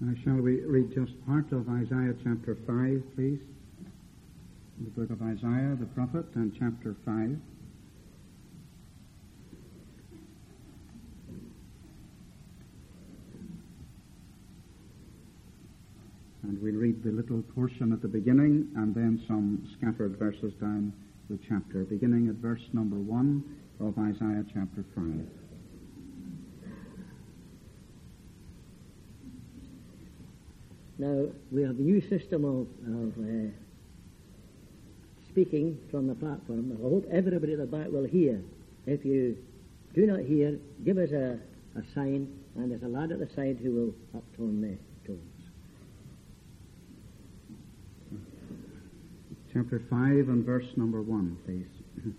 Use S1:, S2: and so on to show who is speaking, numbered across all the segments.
S1: Shall we read just part of Isaiah chapter 5, please? The book of Isaiah, the prophet, and chapter 5. And we'll read the little portion at the beginning and then some scattered verses down the chapter, beginning at verse number 1 of Isaiah chapter 5.
S2: Now, we have a new system of speaking from the platform. I hope everybody at the back will hear. If you do not hear, give us a sign, and there's a lad at the side who will uptone the tones.
S1: Chapter 5 and verse number 1, please.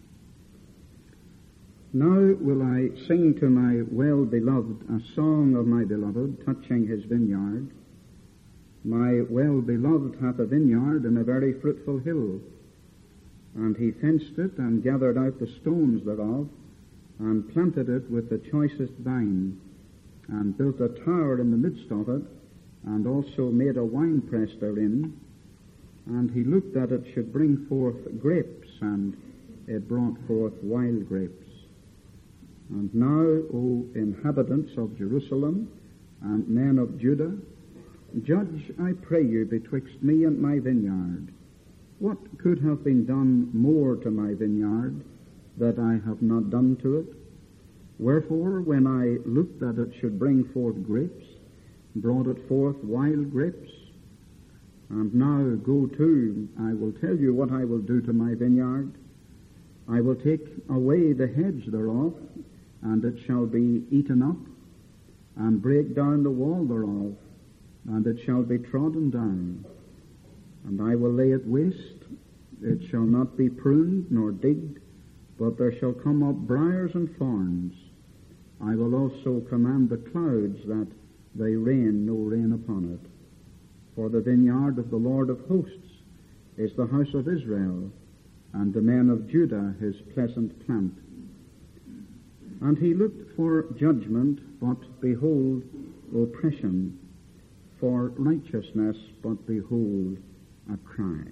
S1: Now will I sing to my well-beloved a song of my beloved, touching his vineyard. My well-beloved hath a vineyard in a very fruitful hill, and he fenced it and gathered out the stones thereof, and planted it with the choicest vine, and built a tower in the midst of it, and also made a winepress therein. And he looked that it should bring forth grapes, and it brought forth wild grapes. And now, O inhabitants of Jerusalem, and men of Judah, judge, I pray you, betwixt me and my vineyard. What could have been done more to my vineyard that I have not done to it? Wherefore, when I looked that it should bring forth grapes, brought it forth wild grapes? And now go to, I will tell you what I will do to my vineyard. I will take away the hedge thereof, and it shall be eaten up, and break down the wall thereof, and it shall be trodden down. And I will lay it waste, it shall not be pruned nor digged, but there shall come up briars and thorns. I will also command the clouds that they rain no rain upon it. For the vineyard of the Lord of hosts is the house of Israel, and the men of Judah his pleasant plant. And he looked for judgment, but behold, oppression, for righteousness, but behold, a cry.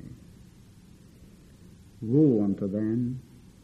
S1: Woe unto them.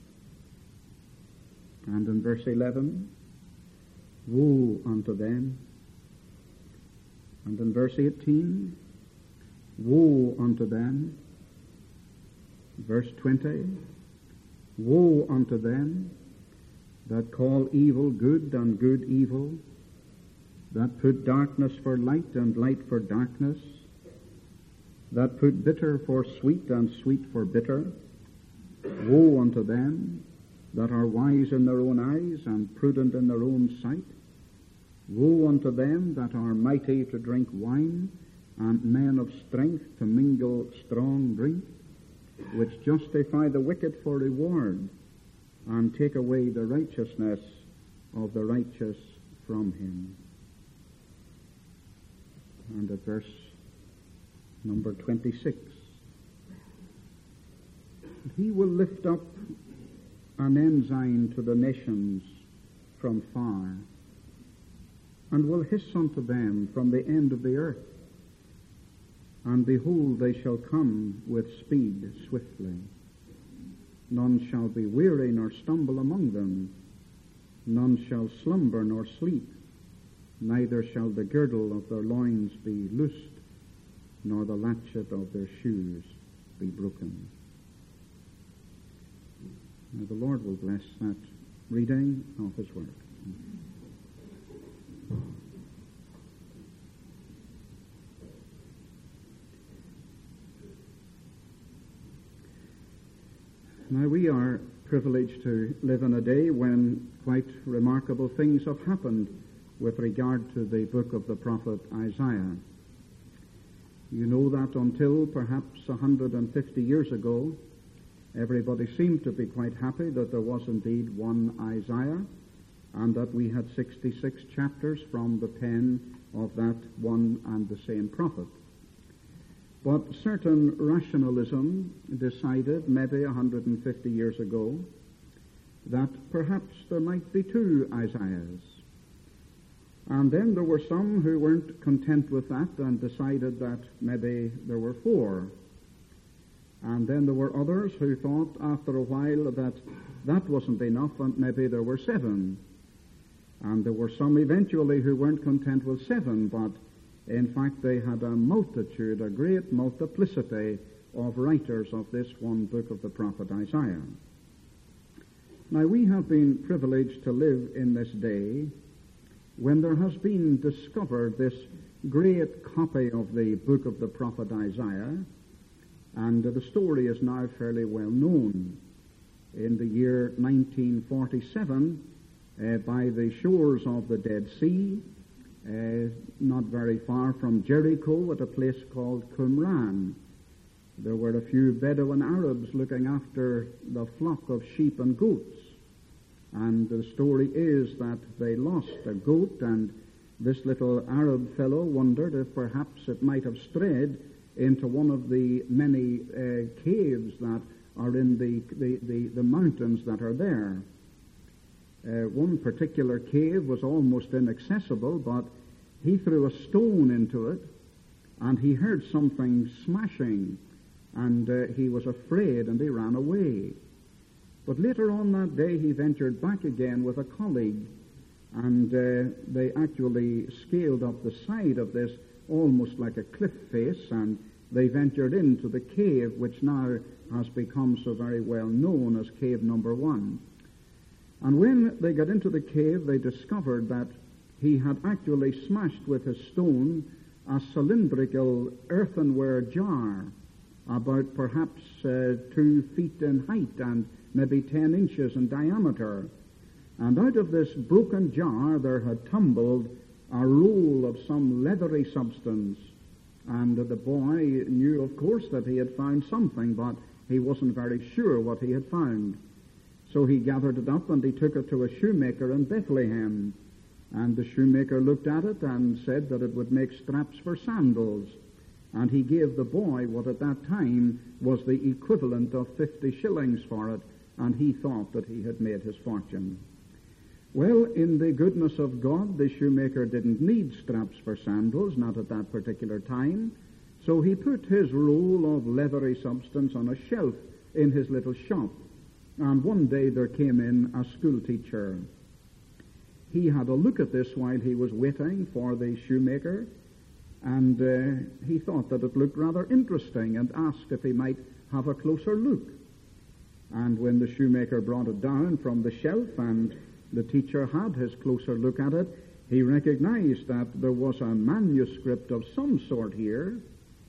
S1: And in verse 11, woe unto them. And in verse 18, woe unto them. Verse 20, woe unto them that call evil good and good evil, that put darkness for light and light for darkness, that put bitter for sweet and sweet for bitter. Woe unto them that are wise in their own eyes and prudent in their own sight. Woe unto them that are mighty to drink wine, and men of strength to mingle strong drink, which justify the wicked for reward, and take away the righteousness of the righteous from him. And at verse number 26, he will lift up an ensign to the nations from far, and will hiss unto them from the end of the earth. And behold, they shall come with speed swiftly. None shall be weary nor stumble among them. None shall slumber nor sleep. Neither shall the girdle of their loins be loosed, nor the latchet of their shoes be broken. Now the Lord will bless that reading of his word. Now we are privileged to live in a day when quite remarkable things have happened with regard to the book of the prophet Isaiah. You know that until perhaps 150 years ago, everybody seemed to be quite happy that there was indeed one Isaiah, and that we had 66 chapters from the pen of that one and the same prophet. But certain rationalism decided maybe 150 years ago that perhaps there might be two Isaiahs. And then there were some who weren't content with that and decided that maybe there were 4. And then there were others who thought after a while that that wasn't enough and maybe there were 7. And there were some eventually who weren't content with 7, but in fact they had a multitude, a great multiplicity of writers of this one book of the prophet Isaiah. Now we have been privileged to live in this day when there has been discovered this great copy of the book of the prophet Isaiah, and the story is now fairly well known. In the year 1947, by the shores of the Dead Sea, not very far from Jericho, at a place called Qumran, there were a few Bedouin Arabs looking after the flock of sheep and goats. And the story is that they lost a goat, and this little Arab fellow wondered if perhaps it might have strayed into one of the many caves that are in the mountains that are there. One particular cave was almost inaccessible, but he threw a stone into it, and he heard something smashing, and he was afraid, and he ran away. But later on that day, he ventured back again with a colleague, and they actually scaled up the side of this almost like a cliff face, and they ventured into the cave, which now has become so very well known as Cave Number 1. And when they got into the cave, they discovered that he had actually smashed with his stone a cylindrical earthenware jar, about perhaps 2 feet in height and maybe 10 inches in diameter. And out of this broken jar there had tumbled a roll of some leathery substance. And the boy knew, of course, that he had found something, but he wasn't very sure what he had found. So he gathered it up and he took it to a shoemaker in Bethlehem. And the shoemaker looked at it and said that it would make straps for sandals. And he gave the boy what at that time was the equivalent of 50 shillings for it, and he thought that he had made his fortune. Well, in the goodness of God, the shoemaker didn't need straps for sandals, not at that particular time, so he put his roll of leathery substance on a shelf in his little shop. And one day there came in a school teacher. He had a look at this while he was waiting for the shoemaker, and he thought that it looked rather interesting and asked if he might have a closer look. And when the shoemaker brought it down from the shelf and the teacher had his closer look at it, he recognized that there was a manuscript of some sort here.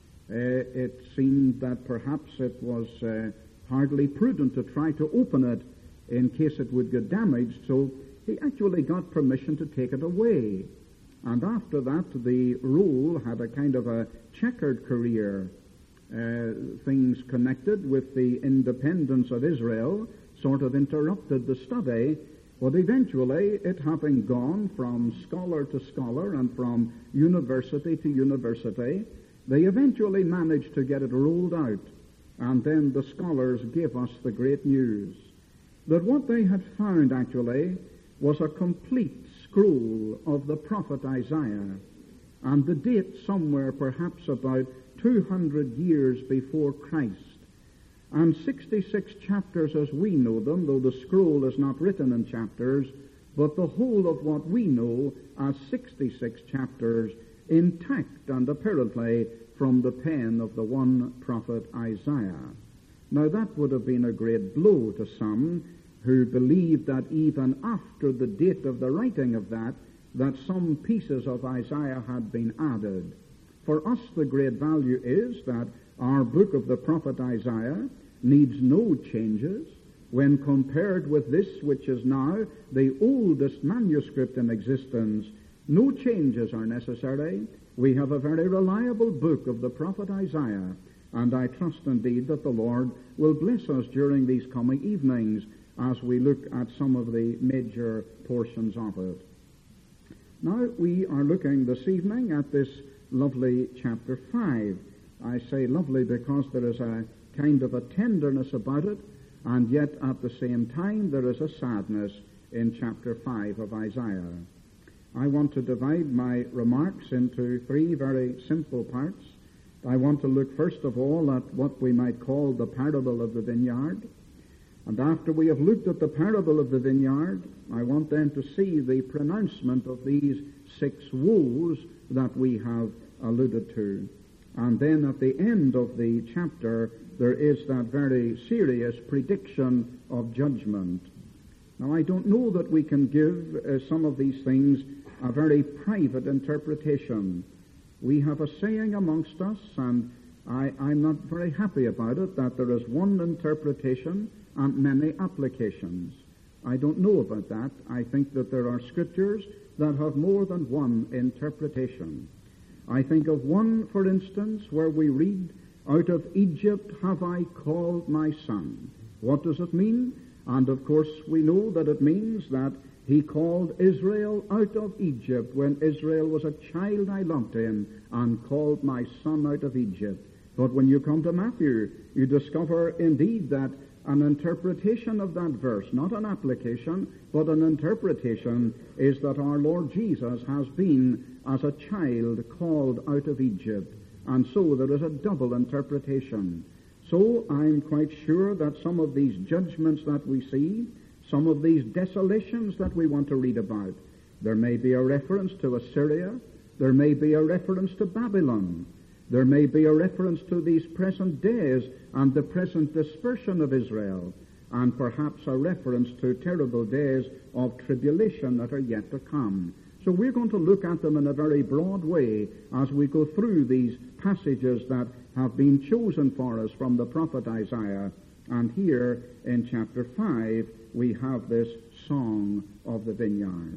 S1: It seemed that perhaps it was hardly prudent to try to open it in case it would get damaged, so he actually got permission to take it away. And after that, the roll had a kind of a checkered career. Things connected with the independence of Israel sort of interrupted the study, but eventually, it having gone from scholar to scholar and from university to university, they eventually managed to get it rolled out. And then the scholars gave us the great news that what they had found actually was a complete scroll of the prophet Isaiah, and the date somewhere perhaps about 200 years before Christ. And 66 chapters as we know them, though the scroll is not written in chapters, but the whole of what we know as 66 chapters intact and apparently from the pen of the one prophet Isaiah. Now that would have been a great blow to some who believed that even after the date of the writing of that some pieces of Isaiah had been added. For us, the great value is that our book of the prophet Isaiah needs no changes when compared with this which is now the oldest manuscript in existence. No changes are necessary. We have a very reliable book of the prophet Isaiah, and I trust indeed that the Lord will bless us during these coming evenings as we look at some of the major portions of it. Now, we are looking this evening at this lovely chapter 5. I say lovely because there is a kind of a tenderness about it, and yet at the same time there is a sadness in chapter 5 of Isaiah. I want to divide my remarks into three very simple parts. I want to look first of all at what we might call the parable of the vineyard. And after we have looked at the parable of the vineyard, I want then to see the pronouncement of these 6 woes that we have alluded to. And then at the end of the chapter, there is that very serious prediction of judgment. Now, I don't know that we can give some of these things a very private interpretation. We have a saying amongst us, and I'm not very happy about it, that there is one interpretation and many applications. I don't know about that. I think that there are scriptures that have more than one interpretation. I think of one, for instance, where we read, "Out of Egypt have I called my son." What does it mean? And of course we know that it means that he called Israel out of Egypt. When Israel was a child, I loved him and called my son out of Egypt. But when you come to Matthew, you discover indeed that an interpretation of that verse, not an application, but an interpretation, is that our Lord Jesus has been, as a child, called out of Egypt. And so there is a double interpretation. So I'm quite sure that some of these judgments that we see, some of these desolations that we want to read about, there may be a reference to Assyria, there may be a reference to Babylon, there may be a reference to these present days and the present dispersion of Israel, and perhaps a reference to terrible days of tribulation that are yet to come. So we're going to look at them in a very broad way as we go through these passages that have been chosen for us from the prophet Isaiah. And here in chapter 5, we have this song of the vineyard.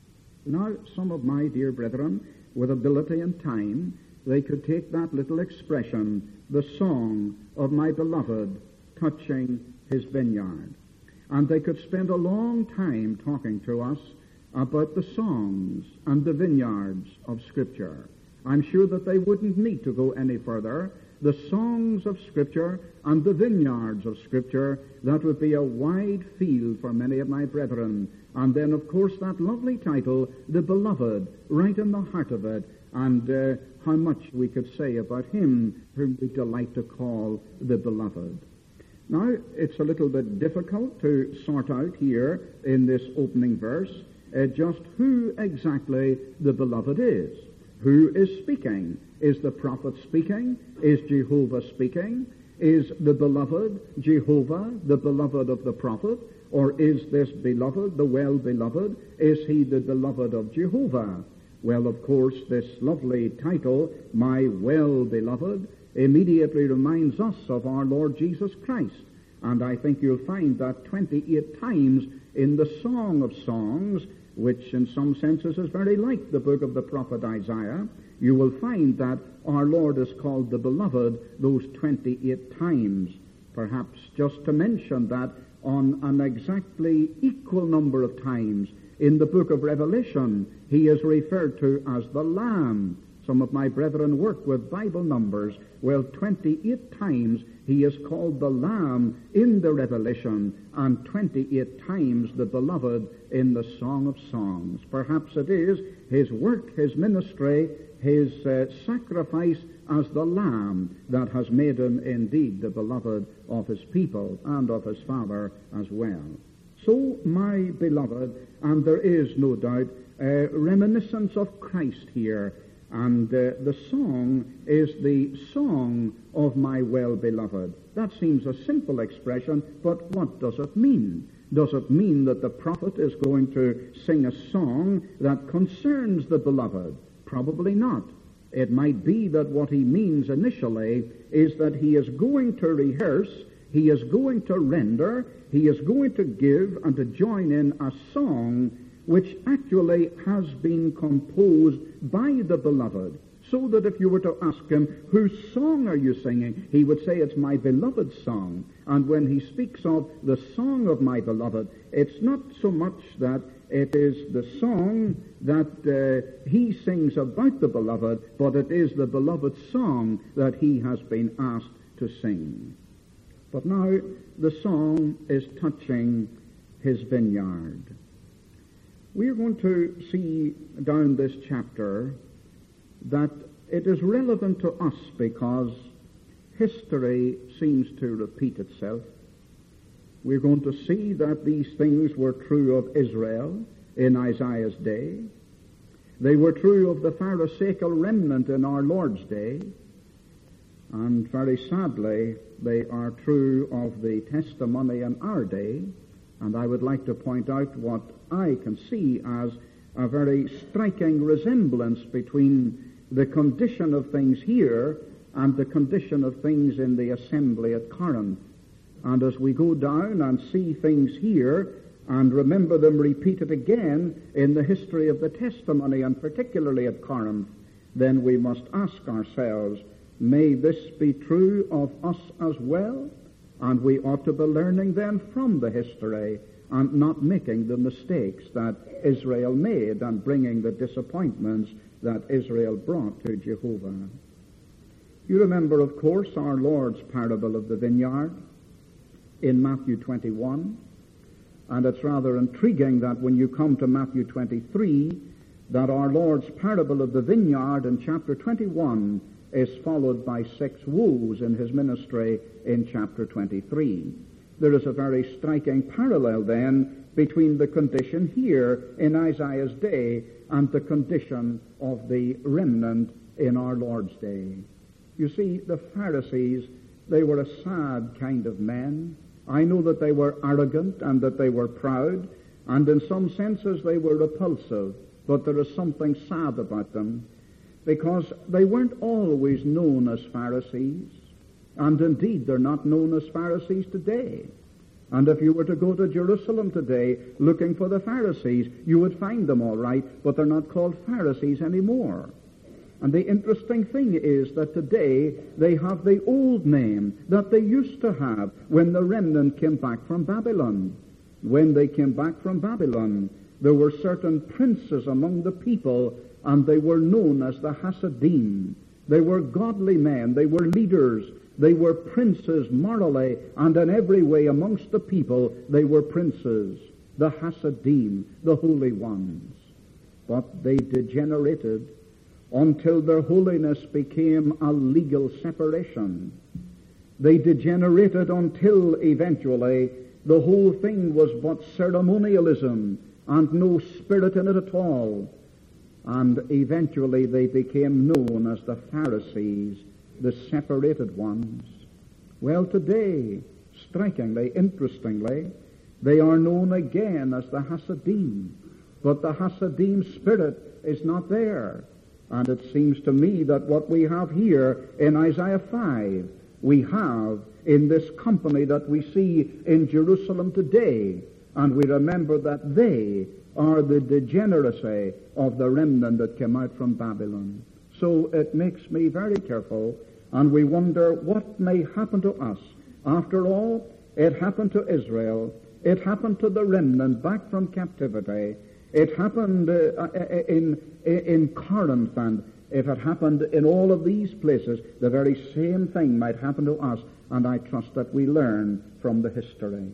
S1: Now, some of my dear brethren, with ability and time, they could take that little expression, the song of my beloved touching his vineyard. And they could spend a long time talking to us about the songs and the vineyards of Scripture. I'm sure that they wouldn't need to go any further. The songs of Scripture and the vineyards of Scripture, that would be a wide field for many of my brethren. And then, of course, that lovely title, The Beloved, right in the heart of it, and how much we could say about him whom we delight to call the Beloved. Now, it's a little bit difficult to sort out here in this opening verse just who exactly the Beloved is. Who is speaking? Is the prophet speaking? Is Jehovah speaking? Is the Beloved Jehovah, the Beloved of the prophet? Or is this Beloved, the well-beloved, is he the Beloved of Jehovah? Well, of course, this lovely title, My Well-Beloved, immediately reminds us of our Lord Jesus Christ. And I think you'll find that 28 times in the Song of Songs, which in some senses is very like the book of the prophet Isaiah, you will find that our Lord is called the Beloved those 28 times. Perhaps just to mention that on an exactly equal number of times in the book of Revelation, he is referred to as the Lamb. Some of my brethren work with Bible numbers. Well, 28 times he is called the Lamb in the Revelation, and 28 times the Beloved in the Song of Songs. Perhaps it is his work, his ministry, his sacrifice as the Lamb that has made him indeed the Beloved of his people and of his Father as well. So, my beloved, and there is no doubt a reminiscence of Christ here, and the song is the song of my well-beloved. That seems a simple expression, but what does it mean? Does it mean that the prophet is going to sing a song that concerns the beloved? Probably not. It might be that what he means initially is that he is going to rehearse, he is going to render, he is going to give and to join in a song which actually has been composed by the beloved. So that if you were to ask him, whose song are you singing? He would say, it's my beloved's song. And when he speaks of the song of my beloved, it's not so much that it is the song that he sings about the beloved, but it is the beloved's song that he has been asked to sing. But now the song is touching his vineyard. We're going to see down this chapter that it is relevant to us because history seems to repeat itself. We're going to see that these things were true of Israel in Isaiah's day. They were true of the Pharisaical remnant in our Lord's day. And very sadly, they are true of the testimony in our day. And I would like to point out what I can see as a very striking resemblance between the condition of things here and the condition of things in the assembly at Corinth. And as we go down and see things here and remember them repeated again in the history of the testimony, and particularly at Corinth, then we must ask ourselves, may this be true of us as well? And we ought to be learning then from the history and not making the mistakes that Israel made and bringing the disappointments that Israel brought to Jehovah. You remember, of course, our Lord's parable of the vineyard in Matthew 21. And it's rather intriguing that when you come to Matthew 23, that our Lord's parable of the vineyard in chapter 21 is followed by 6 woes in his ministry in chapter 23. There is a very striking parallel then between the condition here in Isaiah's day and the condition of the remnant in our Lord's day. You see, the Pharisees, they were a sad kind of men. I know that they were arrogant and that they were proud, and in some senses they were repulsive, but there is something sad about them, because they weren't always known as Pharisees, and indeed they're not known as Pharisees today. And if you were to go to Jerusalem today looking for the Pharisees, you would find them all right, but they're not called Pharisees anymore. And the interesting thing is that today they have the old name that they used to have when the remnant came back from Babylon. When they came back from Babylon, there were certain princes among the people, and they were known as the Hasidim. They were godly men. They were leaders. They were princes morally, and in every way amongst the people they were princes, the Hasidim, the holy ones. But they degenerated until their holiness became a legal separation. They degenerated until eventually the whole thing was but ceremonialism and no spirit in it at all. And eventually they became known as the Pharisees, the separated ones. Well, today, strikingly, interestingly, they are known again as the Hasidim. But the Hasidim spirit is not there. And it seems to me that what we have here in Isaiah 5, we have in this company that we see in Jerusalem today. And we remember that they are the degeneracy of the remnant that came out from Babylon. So it makes me very careful, and we wonder what may happen to us. After all, it happened to Israel. It happened to the remnant back from captivity. It happened in Corinth, and if it happened in all of these places, the very same thing might happen to us, and I trust that we learn from the history.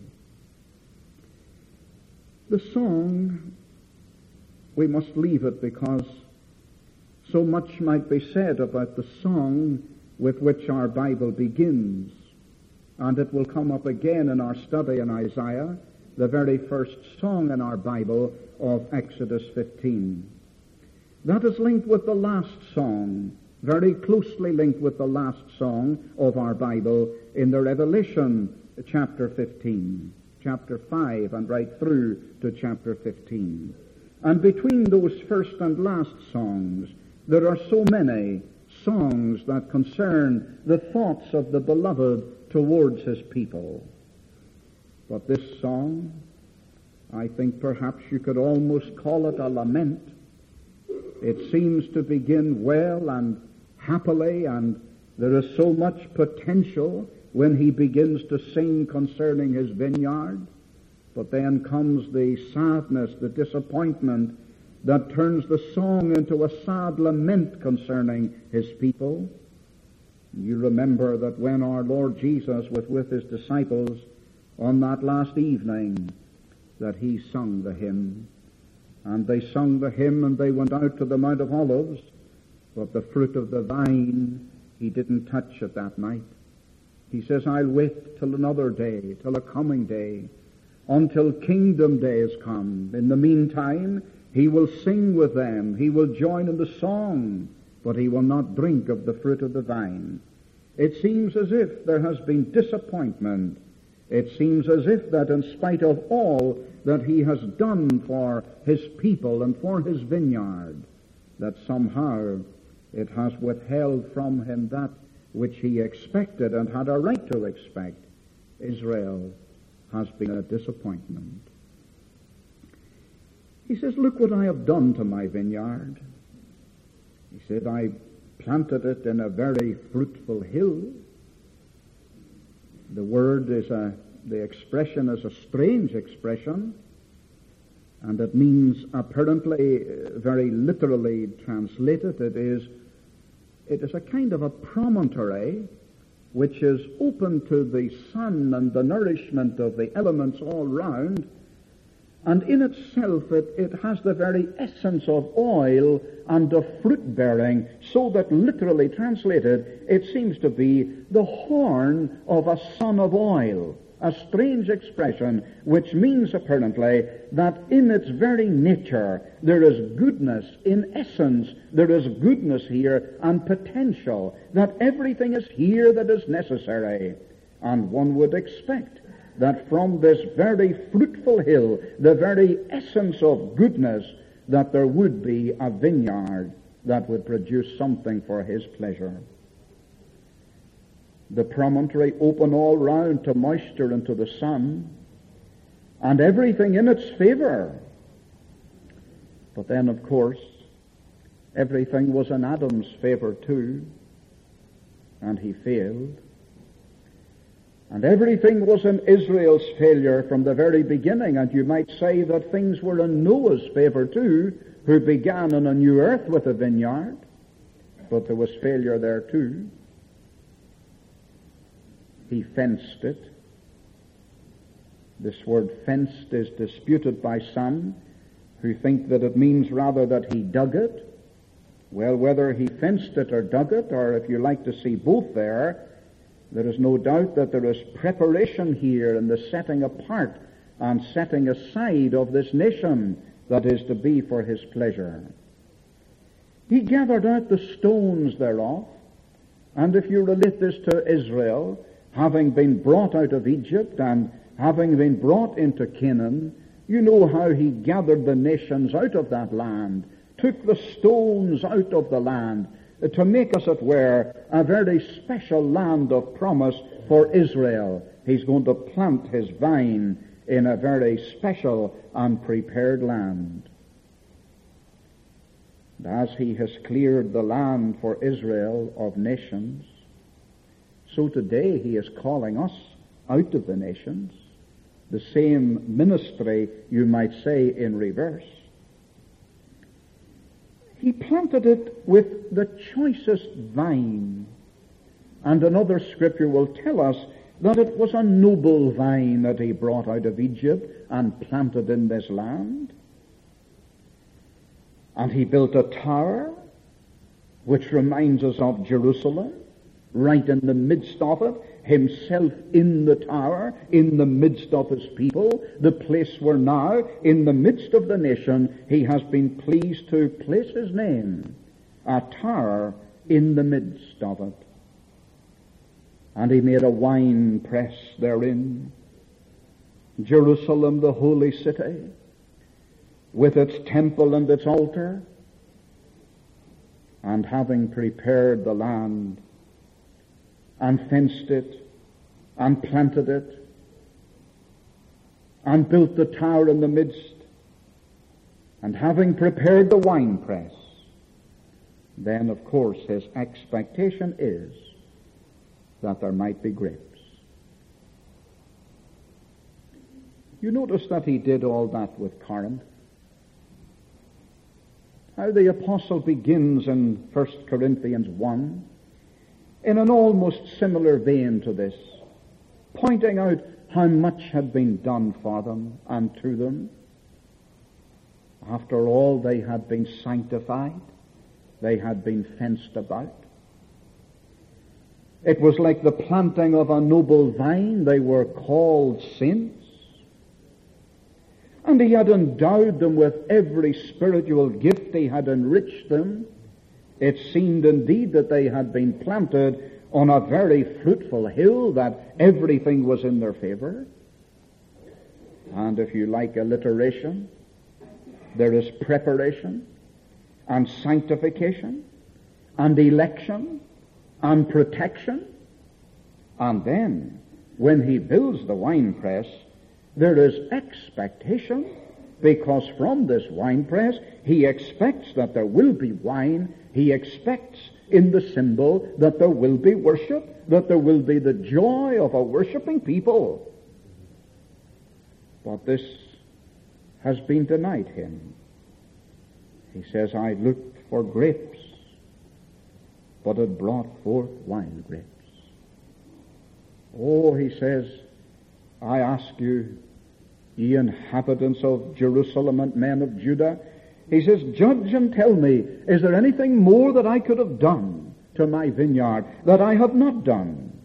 S1: The song, we must leave it because so much might be said about the song with which our Bible begins, and it will come up again in our study in Isaiah, the very first song in our Bible of Exodus 15. That is linked with the last song, very closely linked with the last song of our Bible in the Revelation chapter 15, chapter 5, and right through to chapter 15. And between those first and last songs, there are so many songs that concern the thoughts of the beloved towards his people. But this song, I think perhaps you could almost call it a lament. It seems to begin well and happily, and there is so much potential when he begins to sing concerning his vineyard. But then comes the sadness, the disappointment that turns the song into a sad lament concerning his people. You remember that when our Lord Jesus was with his disciples on that last evening, that he sung the hymn, And they sung the hymn, and they went out to the Mount of Olives, but the fruit of the vine he didn't touch at that night. He says, I'll wait till another day, till a coming day, until kingdom days come. In the meantime, he will sing with them, he will join in the song, but he will not drink of the fruit of the vine. It seems as if there has been disappointment. It seems as if that in spite of all that he has done for his people and for his vineyard, that somehow it has withheld from him that which he expected and had a right to expect. Israel has been a disappointment. He says, look what I have done to my vineyard. He said, I planted it in a very fruitful hill. The word is the expression is a strange expression, and it means apparently, very literally translated, it is a kind of a promontory which is open to the sun and the nourishment of the elements all round, and in itself it has the very essence of oil and of fruit-bearing, so that literally translated it seems to be the horn of a son of oil, a strange expression which means apparently that in its very nature there is goodness, in essence there is goodness here and potential, that everything is here that is necessary. And one would expect that from this very fruitful hill, the very essence of goodness, that there would be a vineyard that would produce something for his pleasure. The promontory open all round to moisture and to the sun, and everything in its favor. But then, of course, everything was in Adam's favor too, and he failed. And everything was in Israel's failure from the very beginning, and you might say that things were in Noah's favor too, who began on a new earth with a vineyard, but there was failure there too. He fenced it. This word fenced is disputed by some who think that it means rather that he dug it. Well, whether he fenced it or dug it, or if you like to see both there is no doubt that there is preparation here in the setting apart and setting aside of this nation that is to be for his pleasure. He gathered out the stones thereof, and if you relate this to Israel, having been brought out of Egypt and having been brought into Canaan, you know how he gathered the nations out of that land, took the stones out of the land, to make us, it were, a very special land of promise for Israel. He's going to plant his vine in a very special and prepared land. And as he has cleared the land for Israel of nations, so today he is calling us out of the nations. The same ministry, you might say, in reverse. He planted it with the choicest vine. And another scripture will tell us that it was a noble vine that he brought out of Egypt and planted in this land. And he built a tower, which reminds us of Jerusalem, right in the midst of it, himself in the tower, in the midst of his people, the place where now, in the midst of the nation, he has been pleased to place his name, a tower in the midst of it. And he made a wine press therein, Jerusalem, the holy city, with its temple and its altar, and having prepared the land, and fenced it, and planted it, and built the tower in the midst, and having prepared the winepress, then, of course, his expectation is that there might be grapes. You notice that he did all that with Corinth. How the apostle begins in 1 Corinthians 1, in an almost similar vein to this, pointing out how much had been done for them and to them. After all, they had been sanctified. They had been fenced about. It was like the planting of a noble vine. They were called saints. And he had endowed them with every spiritual gift. He had enriched them. It seemed indeed that they had been planted on a very fruitful hill, that everything was in their favor. And if you like alliteration, there is preparation and sanctification and election and protection. And then, when he builds the winepress, there is expectation, because from this winepress he expects that there will be wine. He expects in the symbol that there will be worship, that there will be the joy of a worshiping people. But this has been denied him. He says, I looked for grapes, but it brought forth wine grapes. Oh, he says, I ask you, ye inhabitants of Jerusalem and men of Judah, he says, judge and tell me, is there anything more that I could have done to my vineyard that I have not done?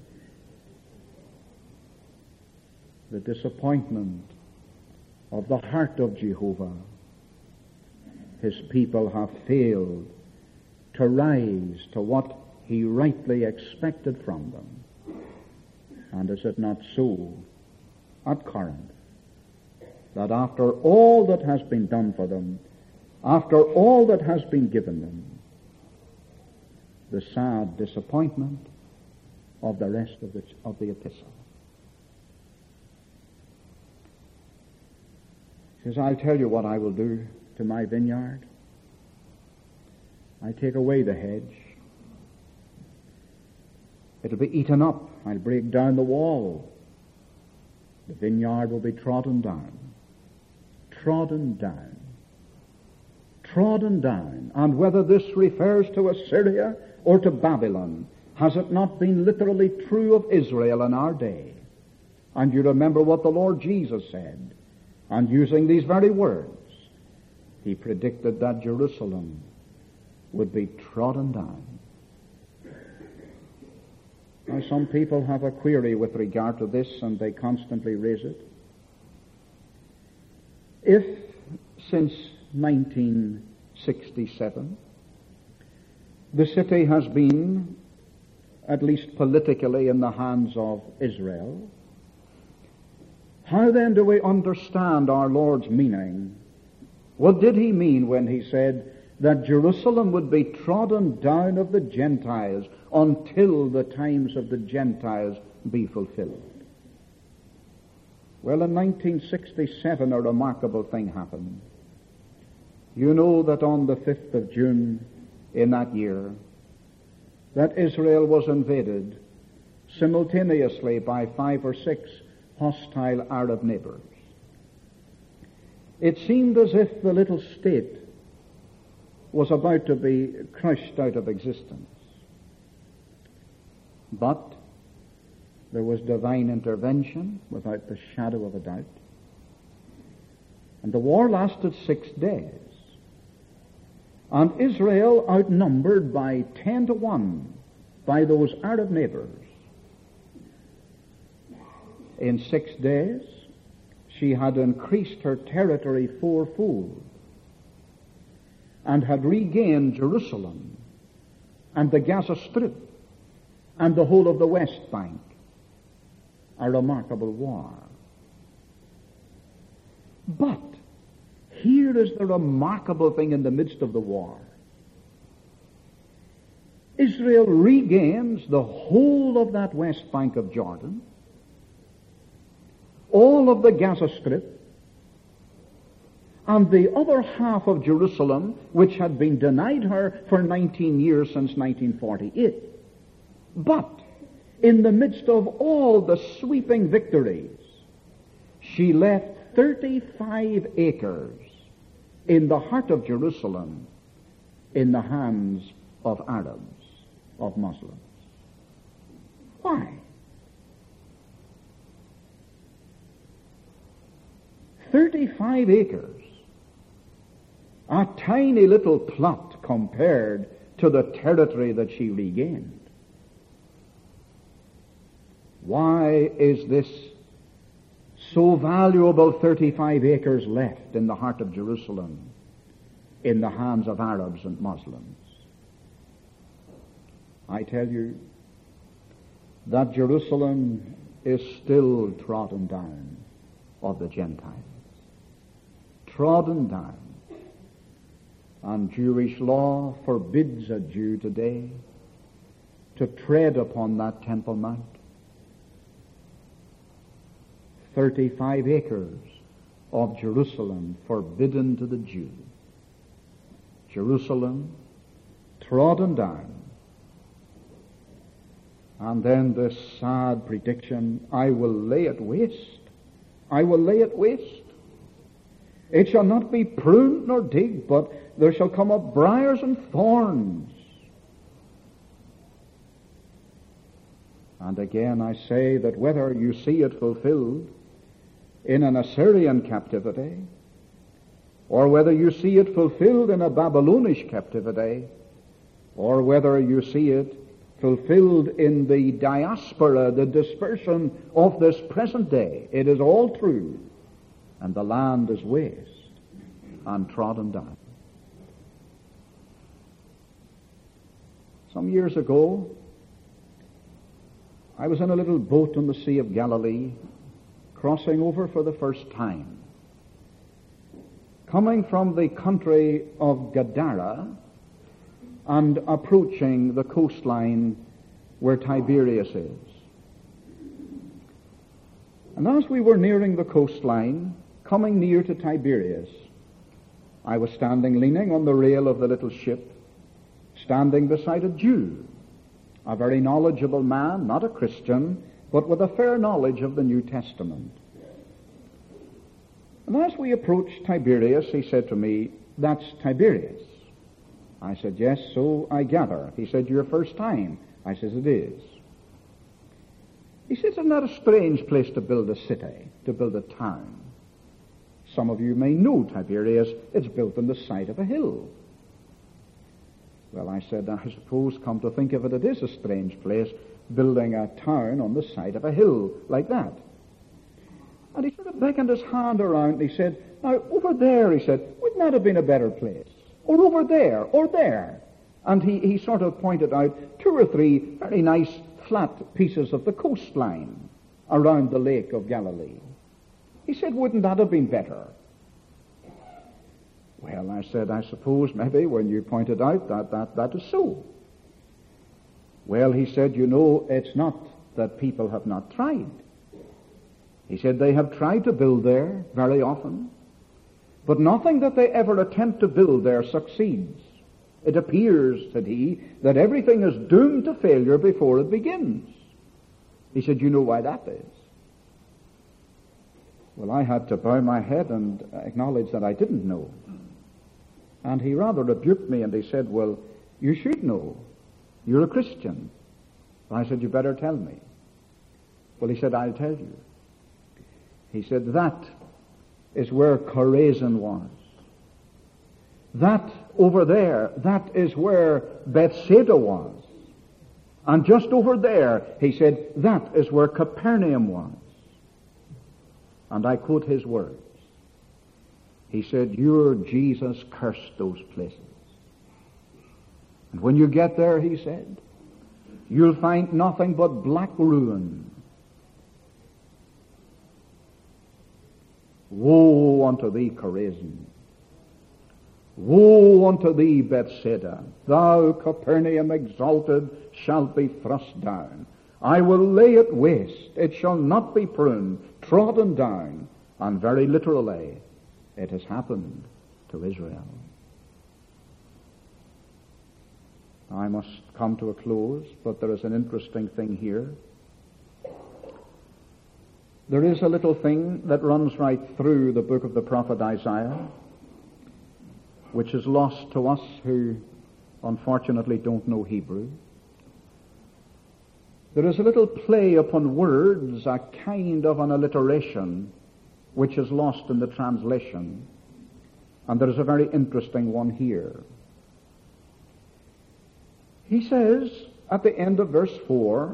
S1: The disappointment of the heart of Jehovah. His people have failed to rise to what he rightly expected from them. And is it not so at Corinth, that after all that has been done for them, after all that has been given them, the sad disappointment of the rest of the epistle? He says, I'll tell you what I will do to my vineyard. I take away the hedge. It'll be eaten up. I'll break down the wall. The vineyard will be trodden down. Trodden down. Trodden down. And whether this refers to Assyria or to Babylon, has it not been literally true of Israel in our day? And you remember what the Lord Jesus said. And using these very words, he predicted that Jerusalem would be trodden down. Now, some people have a query with regard to this, and they constantly raise it. If, since 1967, the city has been, at least politically, in the hands of Israel, how then do we understand our Lord's meaning? What did he mean when he said that Jerusalem would be trodden down of the Gentiles until the times of the Gentiles be fulfilled? Well, in 1967 a remarkable thing happened. You know that on the 5th of June in that year, that Israel was invaded simultaneously by 5 or 6 hostile Arab neighbors. It seemed as if the little state was about to be crushed out of existence. But there was divine intervention without the shadow of a doubt. And the war lasted 6 days. And Israel, outnumbered by 10-1 by those Arab neighbors, in 6 days, she had increased her territory 4-fold and had regained Jerusalem and the Gaza Strip and the whole of the West Bank. A remarkable war. But here is the remarkable thing in the midst of the war. Israel regains the whole of that West Bank of Jordan, all of the Gaza Strip, and the other half of Jerusalem, which had been denied her for 19 years since 1948. But in the midst of all the sweeping victories, she left 35 acres in the heart of Jerusalem in the hands of Arabs, of Muslims. Why? 35 acres A tiny little plot compared to the territory that she regained. Why is this so valuable 35 acres left in the heart of Jerusalem in the hands of Arabs and Muslims? I tell you that Jerusalem is still trodden down of the Gentiles. Trodden down. And Jewish law forbids a Jew today to tread upon that Temple Mount. 35 acres of Jerusalem forbidden to the Jew. Jerusalem trodden down. And then this sad prediction, I will lay it waste. I will lay it waste. It shall not be pruned nor digged, but there shall come up briars and thorns. And again I say that whether you see it fulfilled in an Assyrian captivity, or whether you see it fulfilled in a Babylonish captivity, or whether you see it fulfilled in the diaspora, the dispersion of this present day, it is all true, and the land is waste and trodden down. Some years ago, I was in a little boat on the Sea of Galilee, crossing over for the first time, coming from the country of Gadara and approaching the coastline where Tiberias is. And as we were nearing the coastline, coming near to Tiberias, I was standing leaning on the rail of the little ship, standing beside a Jew, a very knowledgeable man, not a Christian, but with a fair knowledge of the New Testament. And as we approached Tiberias, he said to me, "That's Tiberias." I said, "Yes, so I gather." He said, "Your first time?" I says, "It is." He says, "Isn't that a strange place to build a city, to build a town? Some of you may know Tiberias. It's built on the side of a hill." Well, I said, "I suppose, come to think of it, it is a strange place, building a town on the side of a hill like that." And he sort of beckoned his hand around and he said, "Now, over there," he said, "wouldn't that have been a better place? Or over there, or there." And he sort of pointed out 2 or 3 very nice flat pieces of the coastline around the Lake of Galilee. He said, "Wouldn't that have been better?" Well, I said, "I suppose maybe when you pointed out that is so." Well, he said, "You know, it's not that people have not tried." He said, "They have tried to build there very often, but nothing that they ever attempt to build there succeeds. It appears," said he, "that everything is doomed to failure before it begins." He said, "You know why that is?" Well, I had to bow my head and acknowledge that I didn't know. And he rather rebuked me and he said, "Well, you should know. You're a Christian." I said, "You better tell me." Well, he said, "I'll tell you." He said, "That is where Chorazin was. That over there, that is where Bethsaida was. And just over there," he said, "that is where Capernaum was." And I quote his words. He said, "Your Jesus cursed those places. And when you get there," he said, "you'll find nothing but black ruin. Woe unto thee, Chorazin! Woe unto thee, Bethsaida! Thou, Capernaum, exalted, shalt be thrust down. I will lay it waste. It shall not be pruned, trodden down." And very literally, it has happened to Israel. I must come to a close, but there is an interesting thing here. There is a little thing that runs right through the book of the prophet Isaiah, which is lost to us who unfortunately don't know Hebrew. There is a little play upon words, a kind of an alliteration, which is lost in the translation. And there is a very interesting one here. He says at the end of verse 4,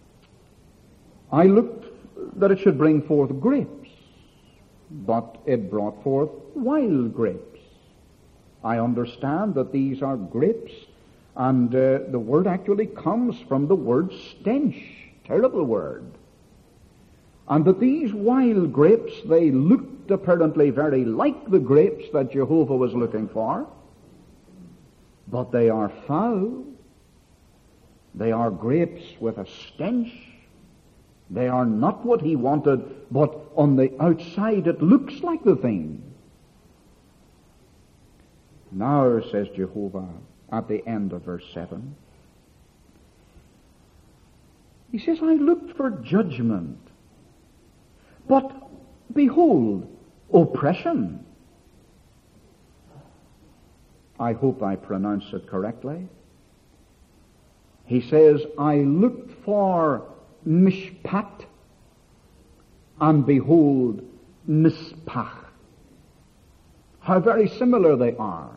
S1: I looked that it should bring forth grapes, but it brought forth wild grapes. I understand that these are grapes, and the word actually comes from the word stench, terrible word. And that these wild grapes, they looked apparently very like the grapes that Jehovah was looking for, but they are foul. They are grapes with a stench. They are not what he wanted, but on the outside it looks like the thing. Now, says Jehovah at the end of verse 7, he says, I looked for judgment, but behold, oppression. I hope I pronounce it correctly. He says, I looked for mishpat, and behold, mispach. How very similar they are.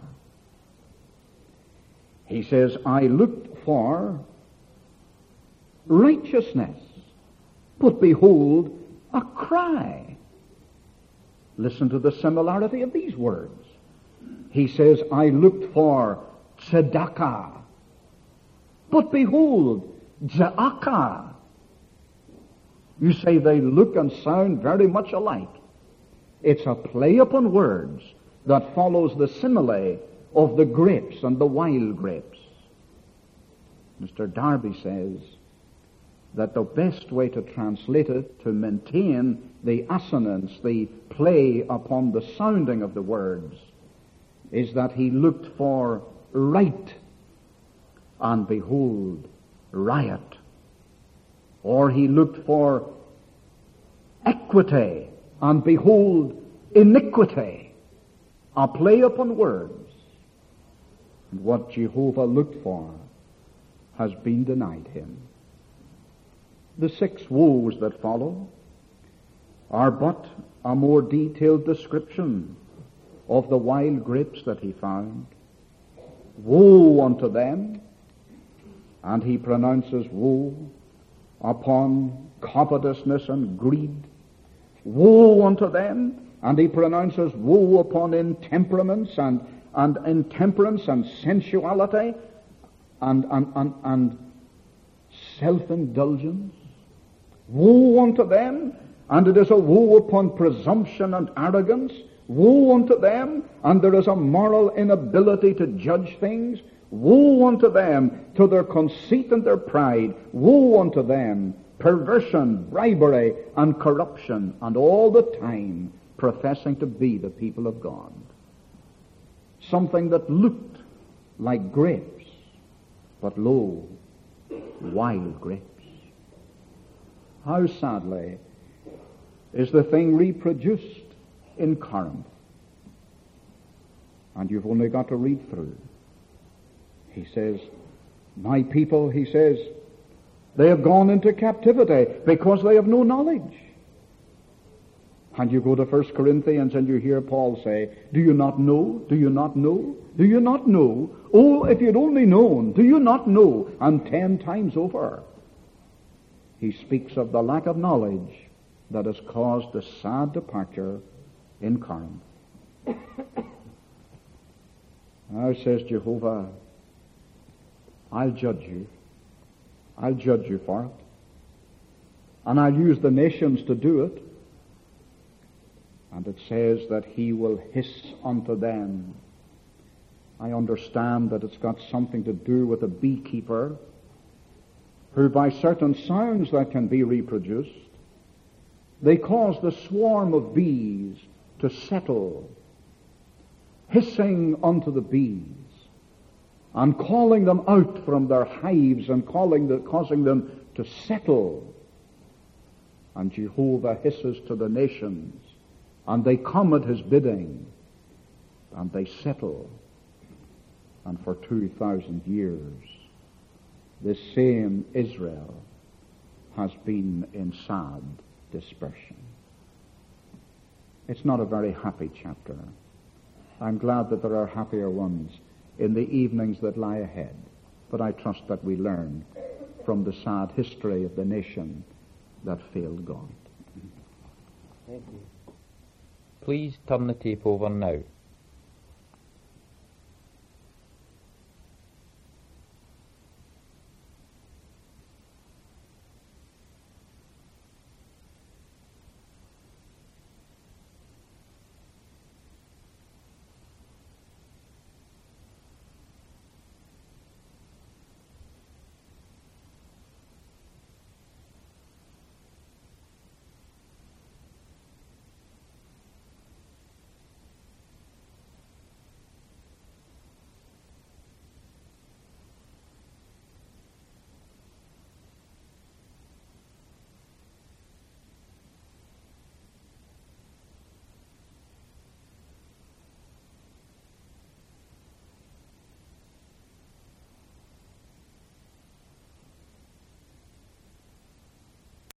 S1: He says, I looked for righteousness, but behold, a cry. Listen to the similarity of these words. He says, I looked for tzedakah, but behold, za'akah. You say they look and sound very much alike. It's a play upon words that follows the simile of the grapes and the wild grapes. Mr. Darby says that the best way to translate it, to maintain the assonance, the play upon the sounding of the words, is that he looked for right, and behold, riot. Or he looked for equity, and behold, iniquity. A play upon words. And what Jehovah looked for has been denied him. The 6 woes that follow are but a more detailed description of the wild grapes that he found. Woe unto them, and he pronounces woe upon covetousness and greed. Woe unto them, and he pronounces woe upon intemperance and intemperance and sensuality and self-indulgence. Woe unto them, and it is a woe upon presumption and arrogance. Woe unto them, and there is a moral inability to judge things. Woe unto them to their conceit and their pride. Woe unto them, perversion, bribery, and corruption, and all the time professing to be the people of God. Something that looked like grapes, but lo, wild grapes. How sadly is the thing reproduced in Corinth. And you've only got to read through. He says, my people, he says, they have gone into captivity because they have no knowledge. And you go to 1 Corinthians and you hear Paul say, do you not know? Do you not know? Do you not know? Oh, if you'd only known. Do you not know? And 10 times over, he speaks of the lack of knowledge that has caused the sad departure in Corinth. Now says Jehovah, I'll judge you. I'll judge you for it. And I'll use the nations to do it. And it says that he will hiss unto them. I understand that it's got something to do with a beekeeper who by certain sounds that can be reproduced, they cause the swarm of bees to settle, hissing unto the bees, and calling them out from their hives and causing them to settle. And Jehovah hisses to the nations, and they come at his bidding, and they settle. And for 2,000 years, this same Israel has been in sad dispersion. It's not a very happy chapter. I'm glad that there are happier ones in the evenings that lie ahead. But I trust that we learn from the sad history of the nation that failed God.
S2: Thank you.
S3: Please turn the tape over now